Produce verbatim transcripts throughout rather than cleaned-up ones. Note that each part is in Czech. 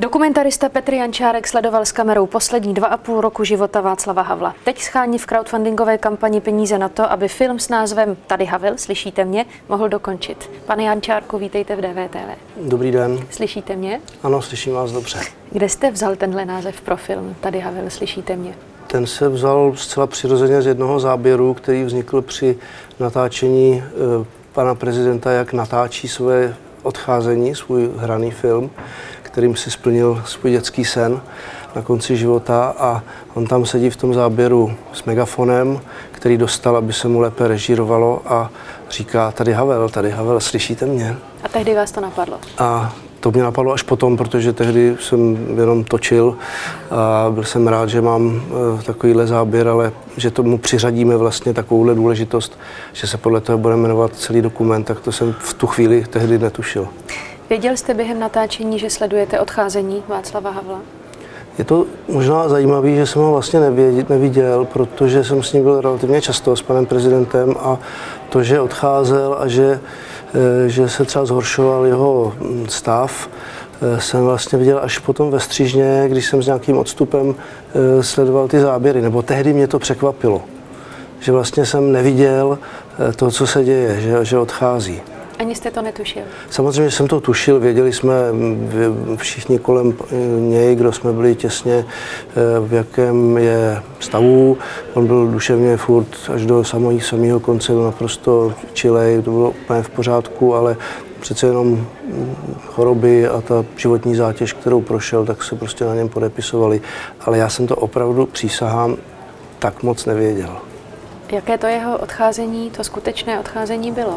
Dokumentarista Petr Jančárek sledoval s kamerou poslední dva a půl roku života Václava Havla. Teď schání v crowdfundingové kampani peníze na to, aby film s názvem Tady Havel, slyšíte mě, mohl dokončit. Pane Jančárku, vítejte v D V T V. Dobrý den. Slyšíte mě? Ano, slyším vás dobře. Kde jste vzal tenhle název pro film Tady Havel, slyšíte mě? Ten se vzal zcela přirozeně z jednoho záběru, který vznikl při natáčení e, pana prezidenta, jak natáčí své odcházení, svůj hraný film, kterým si splnil svůj dětský sen na konci života, a on tam sedí v tom záběru s megafonem, který dostal, aby se mu lépe režírovalo, a říká: tady Havel, tady Havel, slyšíte mě? A tehdy vás to napadlo? A to mě napadlo až potom, protože tehdy jsem jenom točil a byl jsem rád, že mám takovýhle záběr, ale že tomu přiřadíme vlastně takovouhle důležitost, že se podle toho bude jmenovat celý dokument, tak to jsem v tu chvíli tehdy netušil. Věděl jste během natáčení, že sledujete odcházení Václava Havla? Je to možná zajímavé, že jsem ho vlastně neviděl, protože jsem s ním byl relativně často, s panem prezidentem, a to, že odcházel a že, že se třeba zhoršoval jeho stav, jsem vlastně viděl až potom ve střížně, když jsem s nějakým odstupem sledoval ty záběry, nebo tehdy mě to překvapilo, že vlastně jsem neviděl to, co se děje, že, že odchází. Ani jste to netušil? Samozřejmě jsem to tušil, věděli jsme všichni kolem něj, kdo jsme byli těsně, v jakém je stavu. On byl duševně furt až do samého, samého konce naprosto čilej, to bylo úplně v pořádku, ale přece jenom choroby a ta životní zátěž, kterou prošel, tak se prostě na něm podepisovali. Ale já jsem to opravdu, přísahám, tak moc nevěděl. Jaké to jeho odcházení, to skutečné odcházení bylo?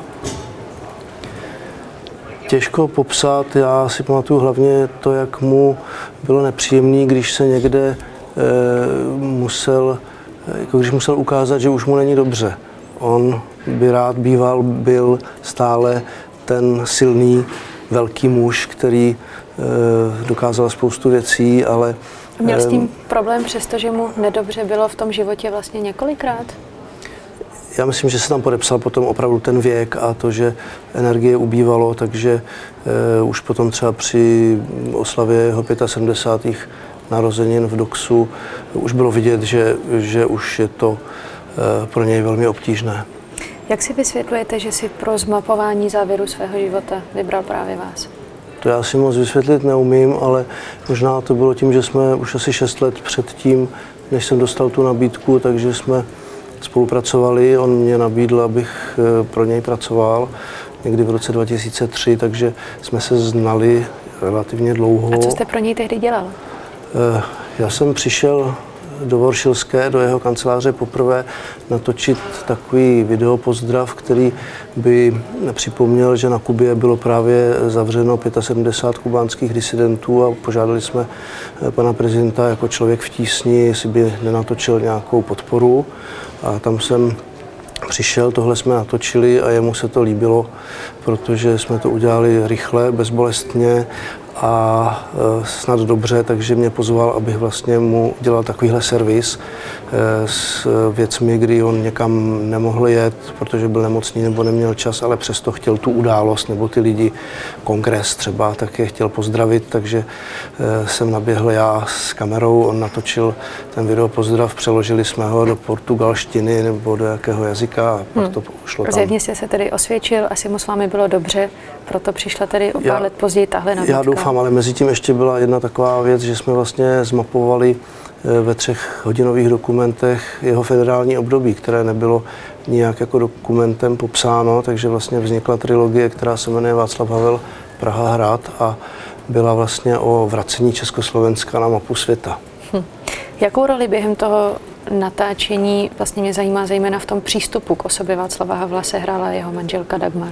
Těžko popsat, já si pamatuju hlavně to, jak mu bylo nepříjemné, když se někde e, musel, jako když musel ukázat, že už mu není dobře. On by rád býval, byl stále ten silný, velký muž, který e, dokázal spoustu věcí, ale... Měl s tím problém, přestože mu nedobře bylo v tom životě vlastně několikrát? Já myslím, že se tam podepsal potom opravdu ten věk a to, že energie ubývalo, takže e, už potom třeba při oslavě jeho sedmdesátých narozenin v Doxu už bylo vidět, že, že už je to e, pro něj velmi obtížné. Jak si vysvětlujete, že si pro zmapování závěru svého života vybral právě vás? To já si moc vysvětlit neumím, ale možná to bylo tím, že jsme už asi šest let předtím, než jsem dostal tu nabídku, takže jsme spolupracovali, on mě nabídl, abych pro něj pracoval někdy v roce dva tisíce tři, takže jsme se znali relativně dlouho. A co jste pro něj tehdy dělal? Já jsem přišel do Voršilské, do jeho kanceláře poprvé natočit takový videopozdrav, který by připomněl, že na Kubě bylo právě zavřeno sedmdesát pět kubánských disidentů, a požádali jsme pana prezidenta jako člověk v tísni, jestli by nenatočil nějakou podporu. A tam jsem přišel, tohle jsme natočili a jemu se to líbilo, protože jsme to udělali rychle, bezbolestně a e, snad dobře, takže mě pozval, abych vlastně mu dělal takovýhle servis e, s věcmi, kdy on někam nemohl jet, protože byl nemocný nebo neměl čas, ale přesto chtěl tu událost nebo ty lidi, kongres třeba, tak je chtěl pozdravit, takže e, jsem naběhl já s kamerou, on natočil ten videopozdrav, přeložili jsme ho do portugalštiny nebo do jakého jazyka a pak hmm. to šlo tam. Zjevně jste se tedy osvědčil, asi mu s vámi bylo dobře, proto přišla tedy o pár já, let později tahle nabídka. Já doufám, ale mezi tím ještě byla jedna taková věc, že jsme vlastně zmapovali ve třech hodinových dokumentech jeho federální období, které nebylo nijak jako dokumentem popsáno, takže vlastně vznikla trilogie, která se jmenuje Václav Havel, Praha hrad, a byla vlastně o vracení Československa na mapu světa. Hm. Jakou roli během toho natáčení, vlastně mě zajímá zejména v tom přístupu k osobě Václava Havla, sehrála jeho manželka Dagmar?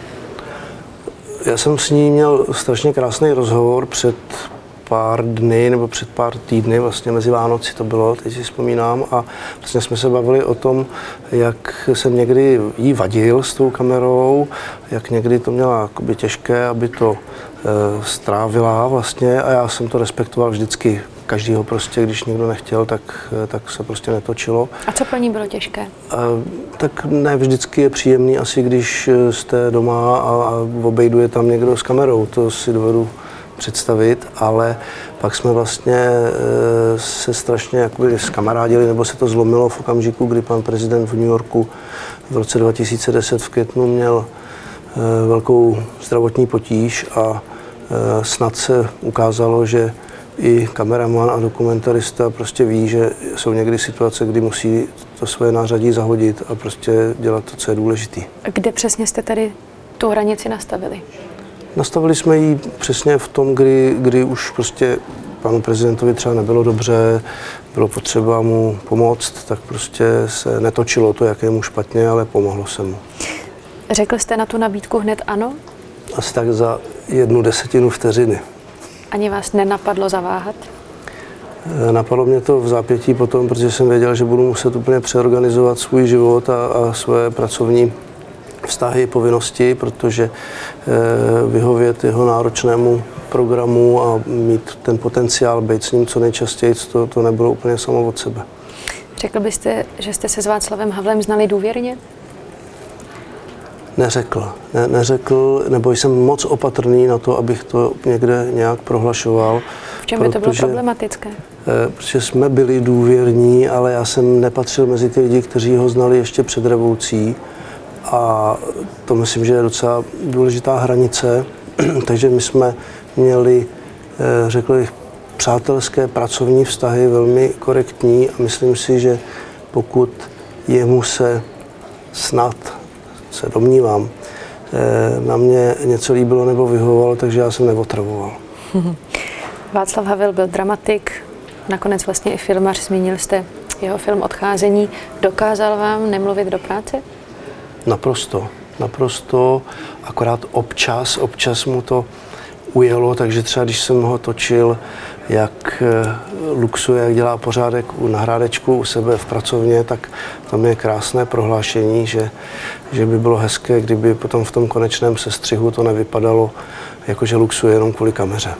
Já jsem s ní měl strašně krásný rozhovor před pár dny nebo před pár týdny, vlastně mezi Vánoci to bylo, teď si vzpomínám, a vlastně jsme se bavili o tom, jak jsem někdy jí vadil s tou kamerou, jak někdy to měla jakoby těžké, aby to e, strávila vlastně, a já jsem to respektoval vždycky. Každýho prostě, když někdo nechtěl, tak, tak se prostě netočilo. A co pro ní bylo těžké? A, tak ne vždycky je příjemný, asi když jste doma a, a obejduje tam někdo s kamerou, to si dovedu představit, ale pak jsme vlastně se strašně jakoby zkamarádili, nebo se to zlomilo v okamžiku, kdy pan prezident v New Yorku v roce dva tisíce deset v květnu měl velkou zdravotní potíž a snad se ukázalo, že i kameraman a dokumentarista prostě ví, že jsou někdy situace, kdy musí to své nářadí zahodit a prostě dělat to, co je důležité. Kde přesně jste tedy tu hranici nastavili? Nastavili jsme ji přesně v tom, kdy, kdy už prostě panu prezidentovi třeba nebylo dobře, bylo potřeba mu pomoct, tak prostě se netočilo to, jak je mu špatně, ale pomohlo se mu. Řekl jste na tu nabídku hned ano? Asi tak za jednu desetinu vteřiny. Ani vás nenapadlo zaváhat? Napadlo mě to v zápětí potom, protože jsem věděl, že budu muset úplně přeorganizovat svůj život a, a své pracovní vztahy, povinnosti, protože e, vyhovět jeho náročnému programu a mít ten potenciál být s ním co nejčastěji, to, to nebylo úplně samo od sebe. Řekl byste, že jste se s Václavem Havlem znali důvěrně? Neřekl. Ne, neřekl, nebo jsem moc opatrný na to, abych to někde nějak prohlašoval. V čem by to bylo problematické? E, protože jsme byli důvěrní, ale já jsem nepatřil mezi ty lidi, kteří ho znali ještě před revolucí. A to myslím, že je docela důležitá hranice. Takže my jsme měli, řekl bych, přátelské pracovní vztahy velmi korektní a myslím si, že pokud jemu se snad, se domnívám, na mě něco líbilo nebo vyhovovalo, takže já jsem neotravoval. Václav Havel byl dramatik, nakonec vlastně i filmař, zmínil jste jeho film Odcházení. Dokázal vám nemluvit do práce? Naprosto, naprosto, akorát občas, občas mu to ujelo, takže třeba když jsem ho točil, jak luxuje, jak dělá pořádek u nahrádečku u sebe v pracovně, tak tam je krásné prohlášení, že, že by bylo hezké, kdyby potom v tom konečném sestřihu to nevypadalo, jakože luxuje jenom kvůli kameře.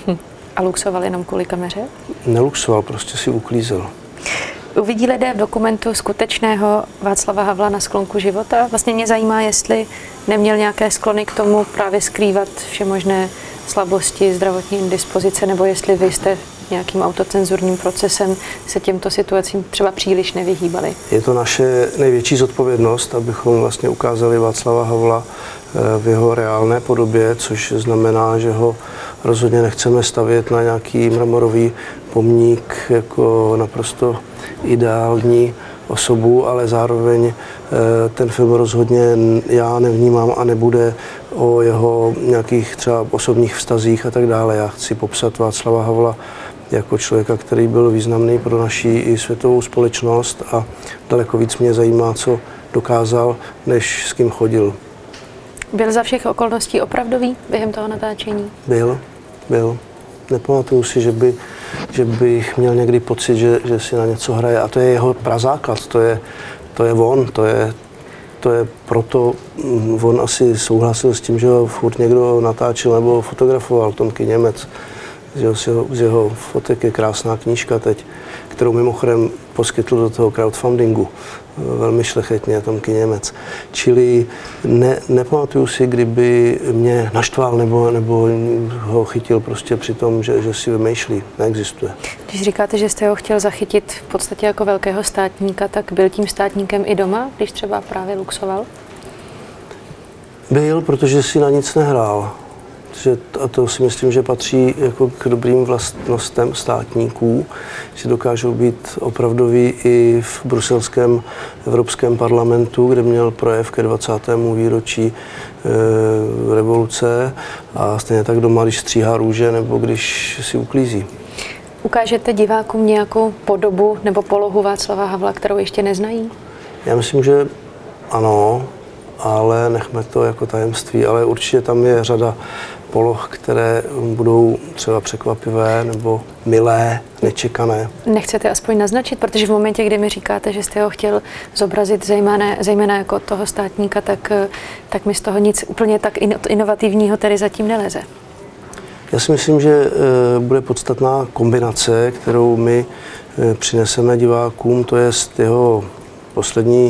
A luxoval jenom kvůli kameře? Neluxoval, prostě si uklízel. Uvidí lidé v dokumentu skutečného Václava Havla na sklonku života? Vlastně mě zajímá, jestli neměl nějaké sklony k tomu právě skrývat všemožné slabosti, zdravotní indispozice, nebo jestli vy jste nějakým autocenzurním procesem se těmto situacím třeba příliš nevyhýbali. Je to naše největší zodpovědnost, abychom vlastně ukázali Václava Havla v jeho reálné podobě, což znamená, že ho rozhodně nechceme stavět na nějaký mramorový pomník jako naprosto ideální osobu, ale zároveň ten film rozhodně já nevnímám a nebude o jeho nějakých třeba osobních vztazích a tak dále. Já chci popsat Václava Havla jako člověka, který byl významný pro naši i světovou společnost a daleko víc mě zajímá, co dokázal, než s kým chodil. Byl za všech okolností opravdový během toho natáčení? Byl, byl. Nepamatuju si, že, by, že bych měl někdy pocit, že, že si na něco hraje. A to je jeho prazáklad, to je, to je on, to je, to je proto on asi souhlasil s tím, že ho furt někdo natáčel nebo fotografoval, Tomky Němec. Z jeho, z jeho fotek je krásná knížka teď, kterou mimochodem poskytl do toho crowdfundingu. Velmi šlechetně, Tomky Němec. Čili ne, nepamatuju si, kdyby mě naštval nebo, nebo ho chytil prostě při tom, že, že si vymýšlí. Neexistuje. Když říkáte, že jste ho chtěl zachytit v podstatě jako velkého státníka, tak byl tím státníkem i doma, když třeba právě luxoval? Byl, protože si na nic nehrál. A to si myslím, že patří jako k dobrým vlastnostem státníků, že dokážou být opravdoví i v bruselském Evropském parlamentu, kde měl projev ke dvacátému výročí e, revoluce a stejně tak doma, když stříhá růže nebo když si uklízí. Ukážete divákům nějakou podobu nebo polohu Václava Havla, kterou ještě neznají? Já myslím, že ano, ale nechme to jako tajemství, ale určitě tam je řada poloh, které budou třeba překvapivé nebo milé, nečekané. Nechcete aspoň naznačit, protože v momentě, kdy mi říkáte, že jste ho chtěl zobrazit zejména, zejména jako toho státníka, tak, tak mi z toho nic úplně tak inovativního tedy zatím neleze. Já si myslím, že bude podstatná kombinace, kterou my přineseme divákům, to je jeho poslední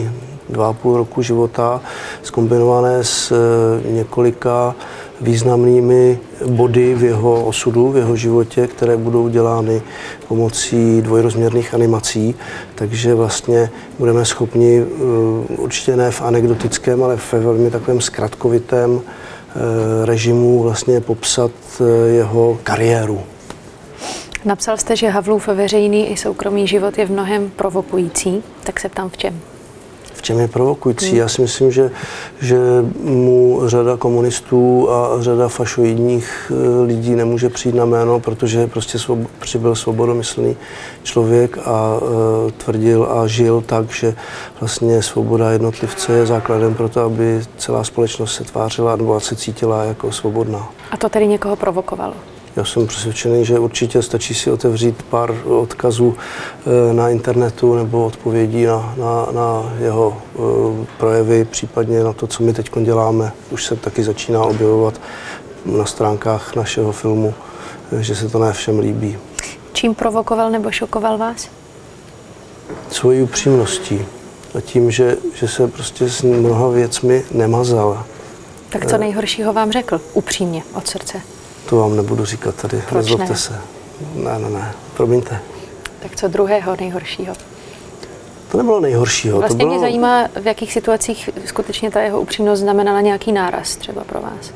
dva a půl roku života, zkombinované s několika významnými body v jeho osudu, v jeho životě, které budou dělány pomocí dvojrozměrných animací. Takže vlastně budeme schopni určitě ne v anekdotickém, ale ve velmi takovém zkratkovitém režimu vlastně popsat jeho kariéru. Napsal jste, že Havlův veřejný i soukromý život je v mnohem provokující, tak se ptám v čem? V čem je provokující? Já si myslím, že, že mu řada komunistů a řada fašoidních lidí nemůže přijít na jméno, protože prostě svob, byl svobodomyslný člověk a e, tvrdil a žil tak, že vlastně svoboda jednotlivce je základem pro to, aby celá společnost se tvářila nebo se cítila jako svobodná. A to tedy někoho provokovalo? Já jsem přesvědčený, že určitě stačí si otevřít pár odkazů na internetu nebo odpovědí na, na, na jeho projevy, případně na to, co my teď děláme. Už se taky začíná objevovat na stránkách našeho filmu, že se to ne všem líbí. Čím provokoval nebo šokoval vás? Svojí upřímností a tím, že, že se prostě s mnoha věcmi nemazal. Tak co nejhoršího vám řekl? Upřímně, od srdce. To vám nebudu říkat tady, Proč nezlobte ne? se. Ne, ne, ne, promiňte. Tak co druhého nejhoršího? To nebylo nejhoršího. Vlastně to bylo... mě zajímá, v jakých situacích skutečně ta jeho upřímnost znamenala nějaký náraz třeba pro vás.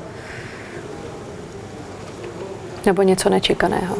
Nebo něco nečekaného.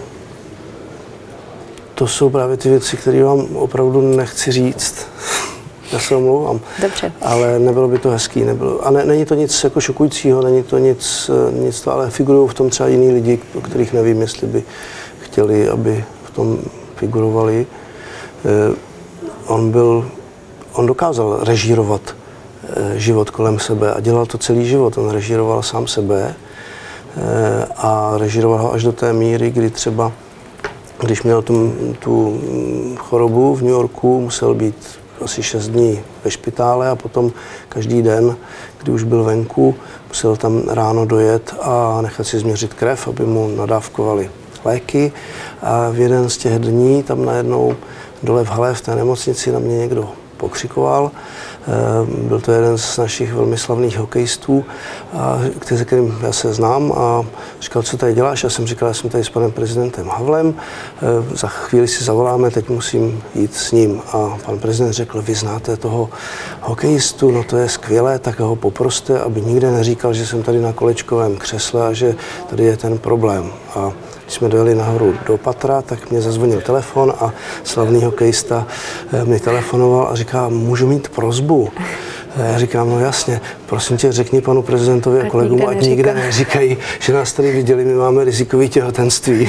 To jsou právě ty věci, které vám opravdu nechci říct. Já se omlouvám. Dobře. Ale nebylo by to hezký. Nebylo. A ne, není to nic jako šokujícího, není to nic, nic to, ale figurují v tom třeba jiní lidi, o kterých nevím, jestli by chtěli, aby v tom figurovali. Eh, on byl, on dokázal režírovat eh, život kolem sebe a dělal to celý život. On režíroval sám sebe eh, a režíroval ho až do té míry, kdy třeba, když měl tu, tu chorobu v New Yorku, musel být asi šest dní ve špitále a potom každý den, kdy už byl venku, musel tam ráno dojet a nechat si změřit krev, aby mu nadávkovali léky. A v jeden z těch dní tam najednou dole v hale v té nemocnici na mě někdo pokřikoval. Byl to jeden z našich velmi slavných hokejistů, se kterým já se znám, a říkal, co tady děláš? Já jsem říkal, já jsem tady s panem prezidentem Havlem, za chvíli si zavoláme, teď musím jít s ním. A pan prezident řekl, vy znáte toho hokejistu, no to je skvělé, tak ho poproste, aby nikde neříkal, že jsem tady na kolečkovém křesle a že tady je ten problém. A když jsme dojeli nahoru do patra, tak mě zazvonil telefon a slavný hokejista mi telefonoval a říká, můžu mít prosbu? Já říkám, no jasně, prosím tě, řekni panu prezidentovi a kolegům, ať nikde neříkají, že nás tady viděli, my máme rizikové těhotenství.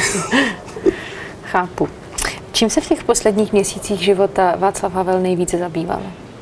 Chápu. Čím se v těch posledních měsících života Václav Havel nejvíce zabýval?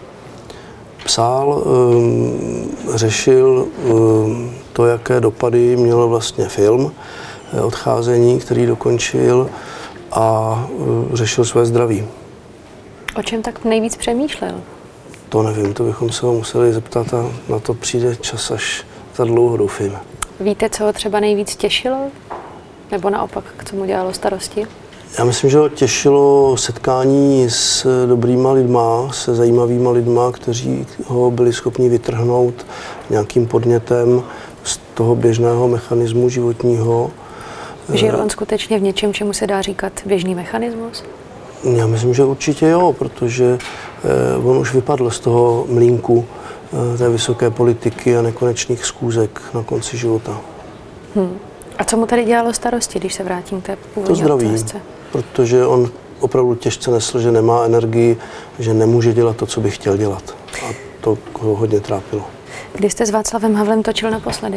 Psal, um, řešil um, to, jaké dopady mělo vlastně film, Odcházení, který dokončil, a řešil své zdraví. O čem tak nejvíc přemýšlel? To nevím, to bychom se ho museli zeptat a na to přijde čas až za dlouho, doufím. Víte, co ho třeba nejvíc těšilo? Nebo naopak, co mu dělalo starosti? Já myslím, že ho těšilo setkání s dobrýma lidma, se zajímavýma lidma, kteří ho byli schopni vytrhnout nějakým podnětem z toho běžného mechanismu životního. Žil on skutečně v něčem, čemu se dá říkat běžný mechanismus? Já myslím, že určitě jo, protože on už vypadl z toho mlýnku té vysoké politiky a nekonečných schůzek na konci života. Hmm. A co mu tady dělalo starosti, když se vrátím k té původní To zdraví, otázce? Protože on opravdu těžce nesl, že nemá energii, že nemůže dělat to, co by chtěl dělat. A to ho hodně trápilo. Kdy jste s Václavem Havlem točil naposledy?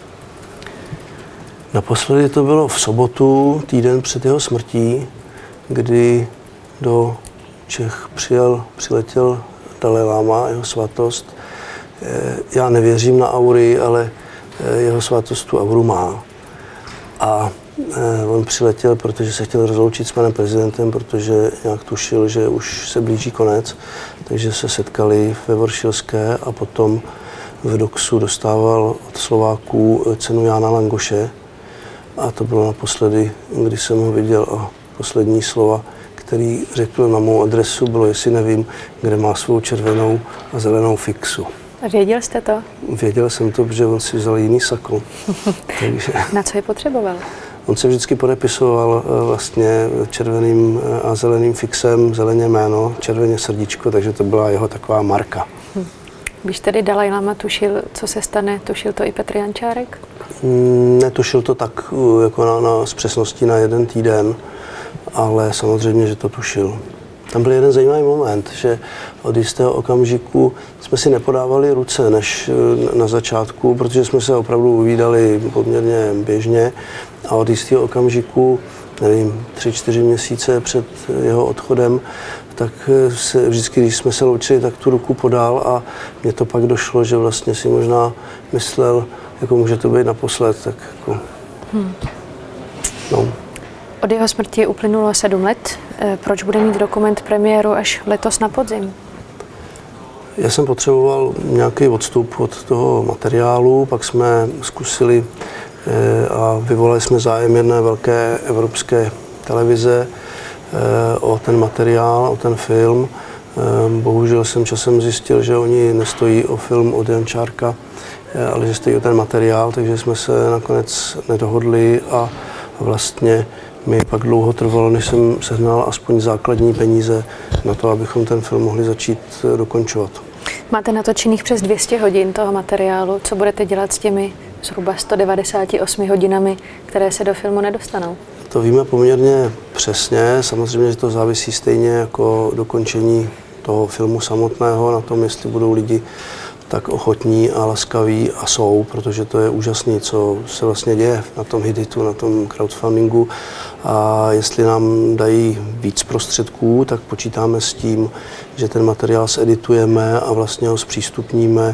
Naposledy to bylo v sobotu, týden před jeho smrtí, kdy do Čech přijel, přiletěl Dalaj Lama, jeho svatost. Já nevěřím na aury, ale jeho svatost tu auru má. A on přiletěl, protože se chtěl rozloučit s panem prezidentem, protože nějak tušil, že už se blíží konec, takže se setkali ve Voršilské a potom v Doxu dostával od Slováků cenu Jána Langoše. A to bylo naposledy, kdy jsem ho viděl, a poslední slova, který řekl na mou adresu, bylo, jestli nevím, kde má svou červenou a zelenou fixu. A věděl jste to? Věděl jsem to, protože on si vzal jiný sako. Takže Na co je potřeboval? on se vždycky podepisoval vlastně červeným a zeleným fixem, zeleně jméno, červeně srdíčko, takže to byla jeho taková marka. Hm. Když tedy Dalaj Lama tušil, co se stane, tušil to i Petr Jančárek? Netušil to tak jako na, na, s přesností na jeden týden, ale samozřejmě, že to tušil. Tam byl jeden zajímavý moment, že od jistého okamžiku jsme si nepodávali ruce než na začátku, protože jsme se opravdu uvídali poměrně běžně a od jistého okamžiku, nevím, tři, čtyři měsíce před jeho odchodem, tak se, vždycky, když jsme se loučili, tak tu ruku podal a mně to pak došlo, že vlastně si možná myslel, jako může to být naposled, tak jako, hmm. no. Od jeho smrti uplynulo sedm let. Proč bude mít dokument premiéru až letos na podzim? Já jsem potřeboval nějaký odstup od toho materiálu, pak jsme zkusili a vyvolali jsme zájem jedné velké evropské televize o ten materiál, o ten film. Bohužel jsem časem zjistil, že oni nestojí o film od Jančárka, ale že stojí o ten materiál, takže jsme se nakonec nedohodli a vlastně mi pak dlouho trvalo, než jsem sehnal aspoň základní peníze na to, abychom ten film mohli začít dokončovat. Máte natočených přes dvě stě hodin toho materiálu. Co budete dělat s těmi zhruba sto devadesáti osmi hodinami, které se do filmu nedostanou? To víme poměrně přesně. Samozřejmě, že to závisí stejně jako dokončení toho filmu samotného na tom, jestli budou lidi tak ochotní a laskaví a jsou, protože to je úžasné, co se vlastně děje na tom Hiditu, na tom crowdfundingu. A jestli nám dají víc prostředků, tak počítáme s tím, že ten materiál zeditujeme a vlastně ho zpřístupníme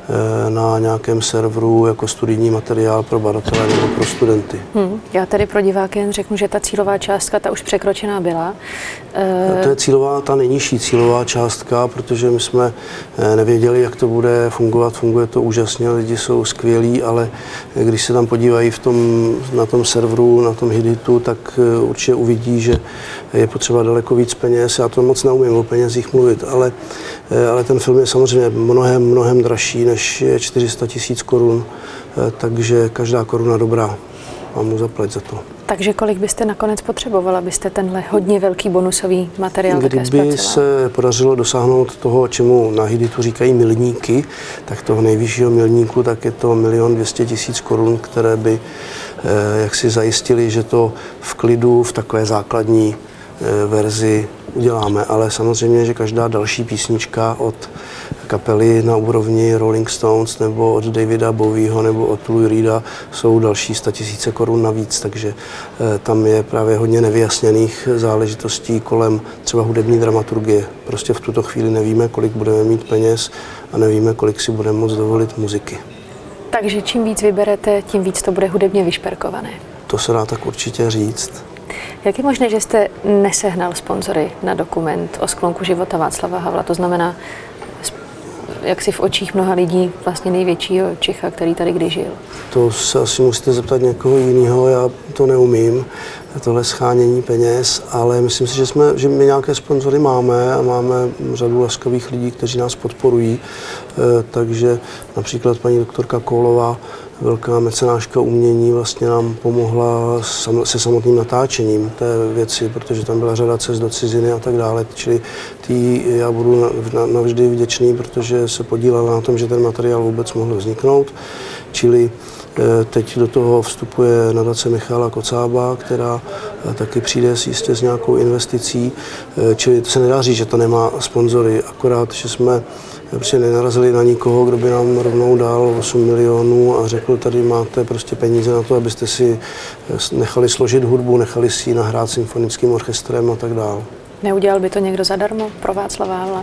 na nějakém serveru jako studijní materiál pro badatele nebo pro studenty. Hmm, já tady pro diváky jen řeknu, že ta cílová částka, ta už překročená byla. E... To je cílová, ta nejnižší cílová částka, protože my jsme nevěděli, jak to bude fungovat. Funguje to úžasně, lidi jsou skvělí, ale když se tam podívají v tom, na tom serveru, na tom Hiditu, tak určitě uvidí, že je potřeba daleko víc peněz. Já to moc neumím o penězích mluvit, ale, ale ten film je samozřejmě mnohem, mnohem dražší, než je čtyři sta tisíc korun, takže každá koruna dobrá. Mám mu zaplať za to. Takže kolik byste nakonec potřebovala, abyste tenhle hodně velký bonusový materiál také zpracoval? Kdyby se podařilo dosáhnout toho, čemu na Hiditu říkají milníky, tak toho nejvyššího milníku, tak je to milion dvě stě tisíc korun, které by eh, jaksi zajistili, že to v klidu, v takové základní eh, verzi uděláme. Ale samozřejmě, že každá další písnička od kapely na úrovni Rolling Stones nebo od Davida Bowieho nebo od Lou Reeda jsou další statisíce korun navíc, takže eh, tam je právě hodně nevyjasněných záležitostí kolem třeba hudební dramaturgie. Prostě v tuto chvíli nevíme, kolik budeme mít peněz a nevíme, kolik si budeme moct dovolit muziky. Takže čím víc vyberete, tím víc to bude hudebně vyšperkované. To se dá tak určitě říct. Jak je možné, že jste nesehnal sponzory na dokument o sklonku života Václava Havla? To znamená, jak si v očích mnoha lidí vlastně největšího Čecha, který tady kdy žil? To se asi musíte zeptat někoho jiného, já to neumím, tohle schánění peněz, ale myslím si, že, jsme, že my nějaké sponzory máme a máme řadu laskavých lidí, kteří nás podporují, takže například paní doktorka Kólová, velká mecenáška umění, vlastně nám pomohla se samotným natáčením té věci, protože tam byla řada cest do ciziny a tak dále. Čili tý já budu navždy vděčný, protože se podílela na tom, že ten materiál vůbec mohl vzniknout. Čili teď do toho vstupuje nadace Michala Kocába, která taky přijde jistě s nějakou investicí. Čili to se nedá říct, že to nemá sponzory, akorát, že jsme prostě nenarazili na nikoho, kdo by nám rovnou dal osm milionů a řekl, tady máte prostě peníze na to, abyste si nechali složit hudbu, nechali si ji nahrát symfonickým orchestrem a tak dále. Neudělal by to někdo zadarmo pro Václava Havla?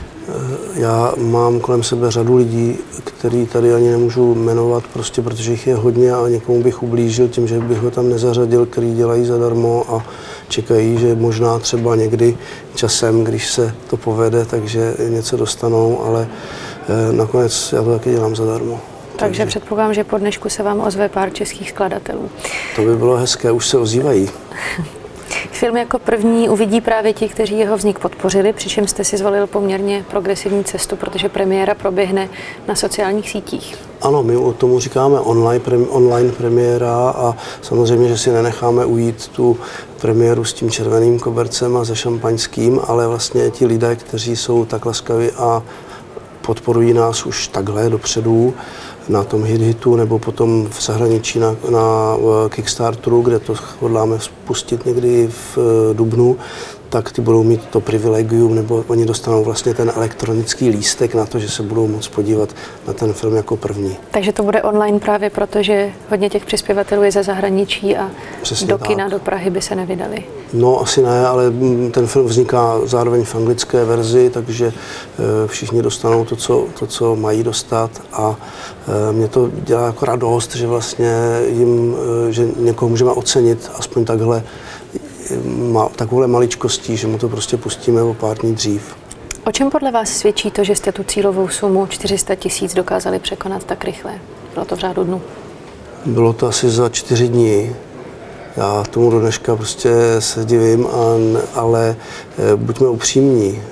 Já mám kolem sebe řadu lidí, který tady ani nemůžu jmenovat, prostě protože jich je hodně a někomu bych ublížil tím, že bych ho tam nezařadil, který dělají zadarmo a čekají, že možná třeba někdy časem, když se to povede, takže něco dostanou, ale nakonec já to taky dělám zadarmo. Takže, Takže předpokládám, že po dnešku se vám ozve pár českých skladatelů. To by bylo hezké, už se ozývají. Film jako první uvidí právě ti, kteří jeho vznik podpořili, přičemž jste si zvolil poměrně progresivní cestu, protože premiéra proběhne na sociálních sítích. Ano, my o tomu říkáme online, prem, online premiéra a samozřejmě, že si nenecháme ujít tu premiéru s tím červeným kobercem a se šampaňským, ale vlastně ti lidé, kteří jsou tak laskaví a podporují nás už takhle dopředu na tom hit-hitu nebo potom v zahraničí na, na Kickstarteru, kde to hodláme spustit někdy v dubnu, tak ty budou mít to privilegium, nebo oni dostanou vlastně ten elektronický lístek na to, že se budou moct podívat na ten film jako první. Takže to bude online právě proto, že hodně těch přispěvatelů je ze zahraničí a Přesně do kina, tak. do Prahy by se nevydali. No asi ne, ale ten film vzniká zároveň v anglické verzi, takže všichni dostanou to, co, to, co mají dostat a mě to dělá jako radost, že vlastně jim, že někoho můžeme ocenit aspoň takhle takovouhle maličkostí, že mu to prostě pustíme o pár dní dřív. O čem podle vás svědčí to, že jste tu cílovou sumu čtyři sta tisíc dokázali překonat tak rychle? Bylo to v řádu dnů? Bylo to asi za čtyři dny. Já tomu do dneška prostě se divím, ale buďme upřímní.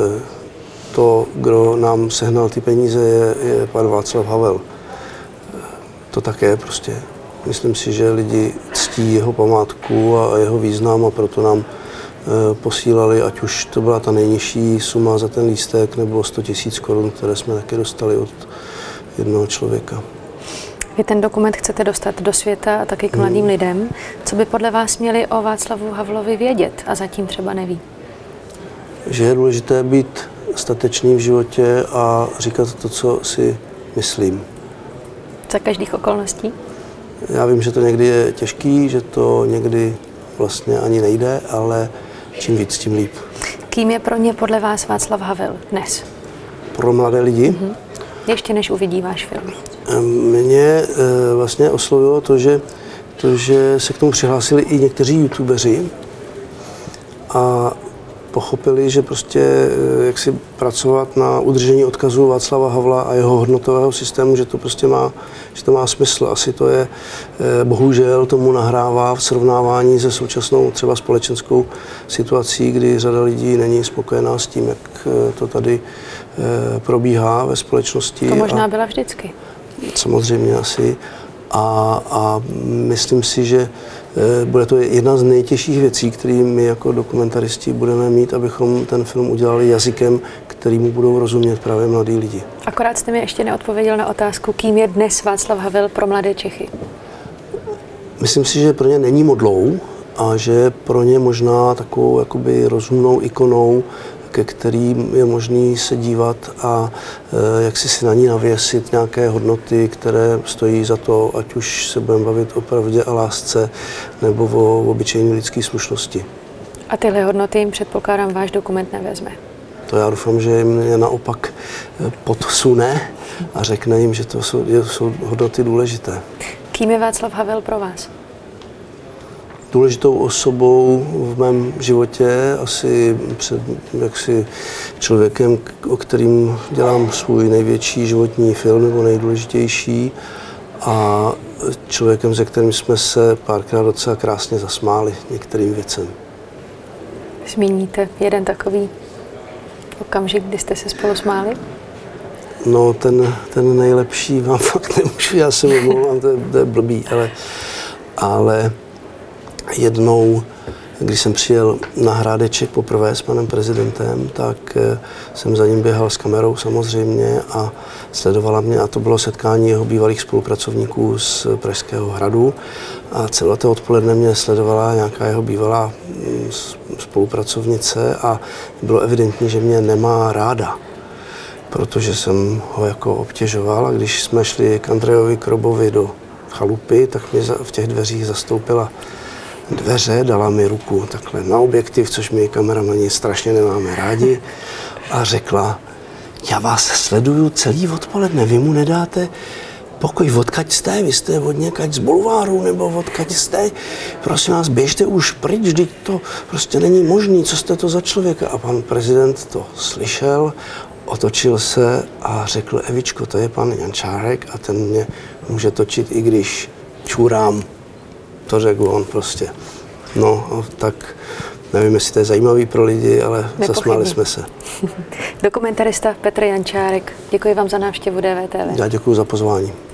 To, kdo nám sehnal ty peníze, je, je pan Václav Havel. To také prostě. Myslím si, že lidi ctí jeho památku a jeho význam a proto nám e, posílali, ať už to byla ta nejnižší suma za ten lístek nebo sto tisíc korun, které jsme taky dostali od jednoho člověka. Vy ten dokument chcete dostat do světa a taky k mladým hmm. lidem. Co by podle vás měli o Václavu Havlovi vědět a zatím třeba neví? Že je důležité být statečný v životě a říkat to, co si myslím. Za každých okolností? Já vím, že to někdy je těžký, že to někdy vlastně ani nejde, ale čím víc, tím líp. Kým je pro ně podle vás Václav Havel dnes? Pro mladé lidi? Mm-hmm. Ještě než uvidí váš film. Mě e, vlastně oslovilo to, že, to, že se k tomu přihlásili i někteří youtubeři a pochopili, že prostě jak si pracovat na udržení odkazu Václava Havla a jeho hodnotového systému, že to prostě má, že to má smysl. Asi to je, bohužel tomu nahrává v srovnávání se současnou třeba společenskou situací, kdy řada lidí není spokojená s tím, jak to tady probíhá ve společnosti. To možná byla vždycky. Samozřejmě asi. A, a myslím si, že bude to jedna z nejtěžších věcí, které my jako dokumentaristi budeme mít, abychom ten film udělali jazykem, kterýmu budou rozumět právě mladí lidi. Akorát jste mi ještě neodpověděl na otázku, kým je dnes Václav Havel pro mladé Čechy. Myslím si, že pro ně není modlou a že je pro ně možná takovou jakoby rozumnou ikonou, ke kterým je možný se dívat a e, jak si si na ní navěsit nějaké hodnoty, které stojí za to, ať už se budeme bavit o pravdě a lásce nebo o obyčejné lidské slušnosti. A tyhle hodnoty jim, předpokládám, váš dokument nevezme? To já doufám, že jim je naopak podsune a řekne jim, že to jsou, že jsou hodnoty důležité. Kým je Václav Havel pro vás? Důležitou osobou v mém životě, asi před jaksi člověkem, o kterým dělám svůj největší životní film nebo nejdůležitější a člověkem, se kterým jsme se párkrát docela krásně zasmáli některým věcem. Zmíníte jeden takový okamžik, kdy jste se spolu smáli? No ten, ten nejlepší vám fakt nemůžu, já se omlouvám, to, to je blbý, ale, ale jednou, když jsem přijel na Hrádeček poprvé s panem prezidentem, tak jsem za ním běhal s kamerou samozřejmě a sledovala mě a to bylo setkání jeho bývalých spolupracovníků z Pražského hradu a celé to odpoledne mě sledovala nějaká jeho bývalá spolupracovnice a bylo evidentní, že mě nemá ráda, protože jsem ho jako obtěžoval a když jsme šli k Andrejovi Krobovi do chalupy, tak mě v těch dveřích zastoupila dveře, dala mi ruku takhle na objektiv, což my kameramani strašně nemáme rádi, a řekla, já vás sleduju celý odpoledne, vy mu nedáte pokoj, odkaď jste, vy jste od někaď z bulváru, nebo odkaď jste, prosím vás, běžte už pryč, vždyť to prostě není možný, co jste to za člověka. A pan prezident to slyšel, otočil se a řekl, Evičko, to je pan Jančárek a ten mě může točit, i když čůrám. To řekl on prostě. No, tak nevím, jestli to je zajímavý pro lidi, ale Nepochybně. Zasmáli jsme se. Dokumentarista Petr Jančárek, děkuji vám za návštěvu D V T V. Já děkuji za pozvání.